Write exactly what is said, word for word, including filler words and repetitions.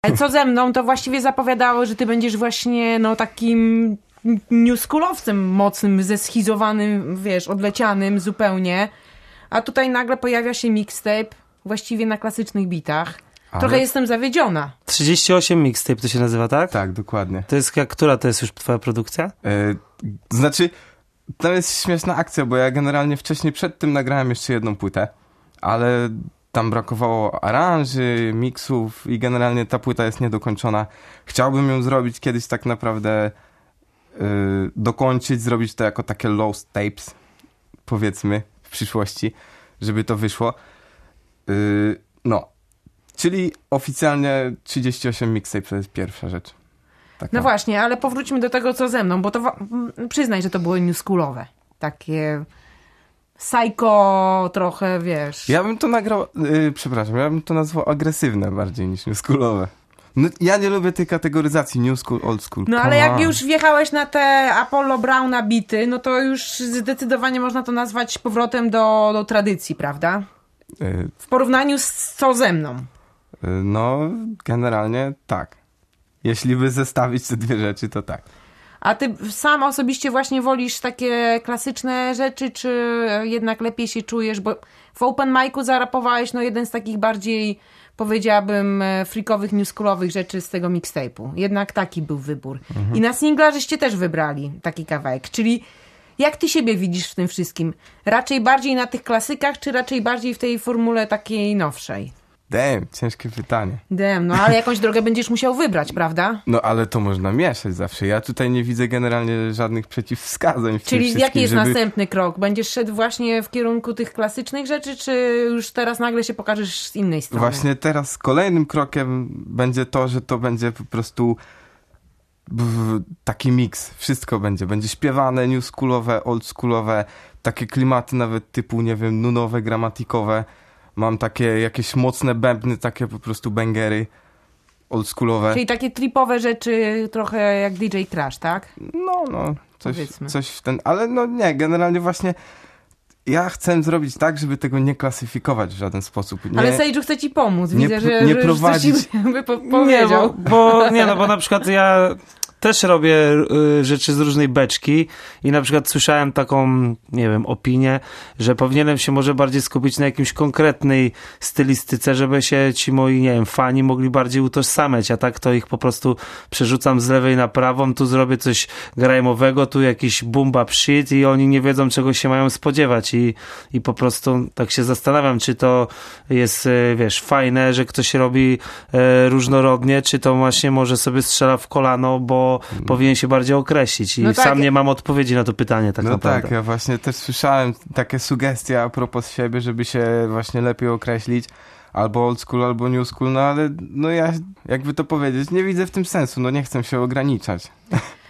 Co ze mną, to właściwie zapowiadało, że ty będziesz właśnie no takim newschoolowcem mocnym, zeschizowanym, wiesz, odlecianym zupełnie. A tutaj nagle pojawia się mixtape właściwie na klasycznych bitach. Ale... Trochę jestem zawiedziona. trzydzieści osiem mixtape to się nazywa, tak? Tak, dokładnie. To jest, która to jest już twoja produkcja? Yy, znaczy, to jest śmieszna akcja, bo ja generalnie wcześniej przed tym nagrałem jeszcze jedną płytę, ale tam brakowało aranży, miksów i generalnie ta płyta jest niedokończona. Chciałbym ją zrobić kiedyś tak naprawdę, yy, dokończyć, zrobić to jako takie lost tapes, powiedzmy, w przyszłości, żeby to wyszło. Yy, no, czyli oficjalnie trzydzieści osiem mixtape to jest pierwsza rzecz. Taka. No właśnie, ale powróćmy do tego, co ze mną, bo to przyznaj, że to było newschoolowe. Takie psycho trochę, wiesz. Ja bym to nagrał, yy, przepraszam, ja bym to nazwał agresywne bardziej niż newschoolowe. No, ja nie lubię tej kategoryzacji new school, old school. No ale jak już wjechałeś na te Apollo Browna bity, no to już zdecydowanie można to nazwać powrotem do, do tradycji, prawda? Yy, w porównaniu z co ze mną. Yy, no, generalnie tak. Jeśli by zestawić te dwie rzeczy, to tak. A ty sam osobiście właśnie wolisz takie klasyczne rzeczy, czy jednak lepiej się czujesz? Bo w open micu zarapowałeś no jeden z takich bardziej, powiedziałabym, freakowych, newschoolowych rzeczy z tego mixtape'u. Jednak taki był wybór. Mhm. I na singla żeście też wybrali taki kawałek. Czyli jak ty siebie widzisz w tym wszystkim? Raczej bardziej na tych klasykach, czy raczej bardziej w tej formule takiej nowszej? Damn, ciężkie pytanie. Damn, no ale jakąś drogę będziesz musiał wybrać, prawda? No ale to można mieszać zawsze. Ja tutaj nie widzę generalnie żadnych przeciwwskazań w Czyli tym jaki jest żeby... następny krok? Będziesz szedł właśnie w kierunku tych klasycznych rzeczy, czy już teraz nagle się pokażesz z innej strony? Właśnie teraz kolejnym krokiem będzie to, że to będzie po prostu taki miks. Wszystko będzie. Będzie śpiewane, newschoolowe, oldschoolowe, takie klimaty nawet typu, nie wiem, nunowe, gramatikowe. Mam takie jakieś mocne bębny, takie po prostu bangery oldschoolowe. Czyli takie tripowe rzeczy, trochę jak D J Crash, tak? No, no, coś, coś w ten... Ale no nie, generalnie właśnie ja chcę zrobić tak, żeby tego nie klasyfikować w żaden sposób. Nie, ale Sage'u chce ci pomóc. Widzę, nie, że, nie że prowadzić... coś by po- powiedział. Nie, bo, bo, nie, no bo na przykład ja też robię y, rzeczy z różnej beczki i na przykład słyszałem taką, nie wiem, opinię, że powinienem się może bardziej skupić na jakimś konkretnej stylistyce, żeby się ci moi, nie wiem, fani mogli bardziej utożsamiać, a tak to ich po prostu przerzucam z lewej na prawą, tu zrobię coś grajmowego, tu jakiś boom bap shit i oni nie wiedzą, czego się mają spodziewać i, i po prostu tak się zastanawiam, czy to jest, wiesz, fajne, że ktoś robi e, różnorodnie, czy to właśnie może sobie strzela w kolano, bo Hmm. powinien się bardziej określić i no tak. Sam nie mam odpowiedzi na to pytanie tak no naprawdę. Tak, ja właśnie też słyszałem takie sugestie a propos siebie, żeby się właśnie lepiej określić, albo old school, albo new school, no ale no ja, jakby to powiedzieć, nie widzę w tym sensu, no nie chcę się ograniczać.